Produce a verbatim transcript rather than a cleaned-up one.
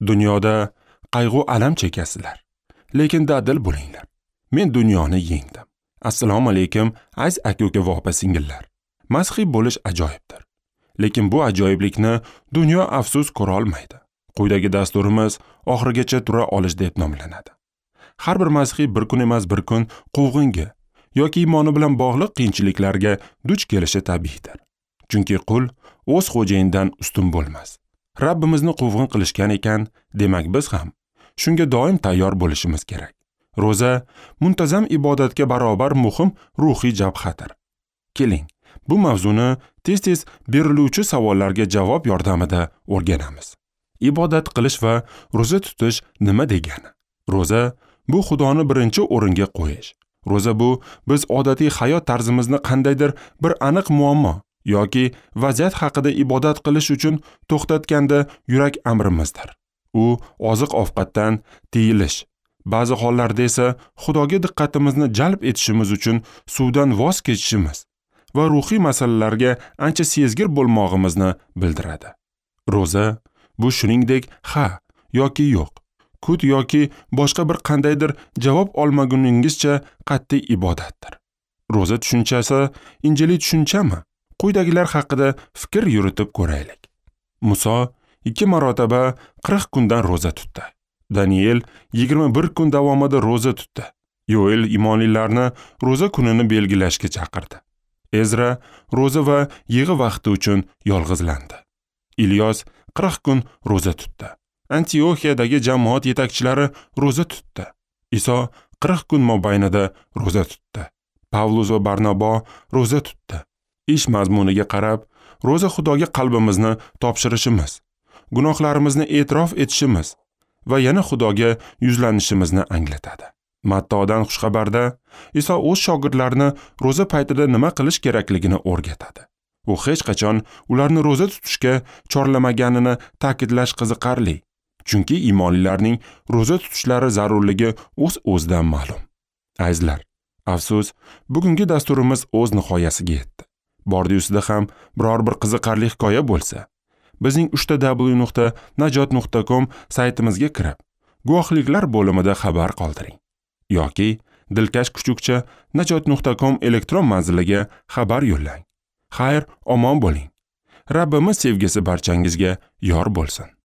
Dunyoda qayg'u alam chekasizlar, lekin dadil bo'linglar. Men dunyoni yengdim. Assalomu alaykum aziz aka-uka va opa-singillar. Mazhiy bo'lish ajoyibdir. Lekin bu ajoyiblikni dunyo afsus ko'ra olmaydi. Quyidagi dasturimiz oxirigacha tura olish deb nomlanadi. Har bir mazhiy bir kun emas bir kun quvg'inga yoki iymoni bilan bog'liq qiyinchiliklarga duch kelishi tabiiydir. Chunki qul o'z xo'jayinidan ustun bo'lmas. Rabbimizni quvg'in qilishgan ekan, demak biz ham shunga doim tayyor bo'lishimiz kerak. Roza muntazam ibodatga barobar muhim ruhiy jabhadir. Keling, bu mavzuni tez-tez beriluvchi savollarga javob yordamida o'rganamiz. Ibodat qilish va roza tutish nima degani? Roza bu Xudoni birinchi o'ringa qo'yish. Roza bu biz odatiy hayot tarzimizni qandaydir bir aniq muammo yoki vaziyat haqida ibodat qilish uchun to'xtatganda yurak amrimizdir. U oziq-ovqatdan tiyilish, ba'zi hollarda esa Xudoga diqqatimizni jalb etishimiz uchun suvdan voz kechishimiz va ruhiy masalalarga ancha sezgir bo'lmog'imizni bildiradi. Roza bu shuningdek ha yoki yo'q, kut yoki boshqa bir qandaydir javob olmaguningizcha qat'iy ibodatdir. Roza tushunchasi injiliy tushunchami? Quyidagilar haqida fikr yuritib ko'raylik. Muso ikki marotaba qirq kundan roza tutdi. Daniel yigirma bir kun davomida roza tutdi. Yoel imonlilarni roza kunini belgilashga chaqirdi. Ezra roza va yig'i vaqti uchun yolg'izlandi. Ilyos qirq kun roza tutdi. Antioxiyadagi jamoat yetakchilari roza tutdi. Iso qirq kun mobaynida roza tutdi. Pavlus va Barnabo roza tutdi. Ish mazmuniga qarab, roza Xudoga qalbimizni topshirishimiz, gunohlarimizni e'tirof etishimiz va yana Xudoga yuzlanishimizni anglatadi. Mattodan xushxabarda Iso o'z shogirdlarini roza paytida nima qilish kerakligini o'rgatadi. U hech qachon ularni roza tutishga chorlamaganini ta'kidlash qiziqarli. Chunki iymonlilarning roza tutishlari zarurligi o'z-o'zidan ma'lum. Azizlar, afsus, bugungi dasturimiz o'z nihoyasiga yetdi. Bordiyusida ham biror bir qiziqarli hikoya bo'lsa, bizning uch ta w nuqta najot nuqta com saytimizga kirib, guvohliklar bo'limida xabar qoldiring. Yoki dilkash kuchukcha najot nuqta com elektron manziliga xabar yo'llang. Xayr, omon bo'ling. Rabbimiz sevgisi barchangizga yor bo'lsin.